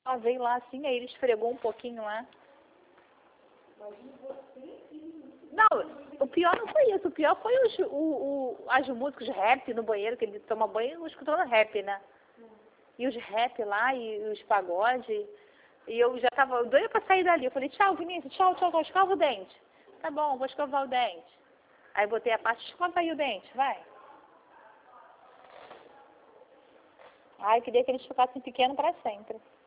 Ela veio lá assim, aí ele esfregou um pouquinho lá. Não, o pior não foi isso. O pior foi as músicas rap no banheiro, que ele toma banho escutando rap, né? E os rap lá, e os pagode. E eu já tava doida pra sair dali. Eu falei, tchau, Vinícius, tchau, tchau, tchau, escova o dente. Tá bom, vou escovar o dente. Aí botei a parte, escova aí o dente, vai. Ai, eu queria que eles ficassem pequenos pra sempre.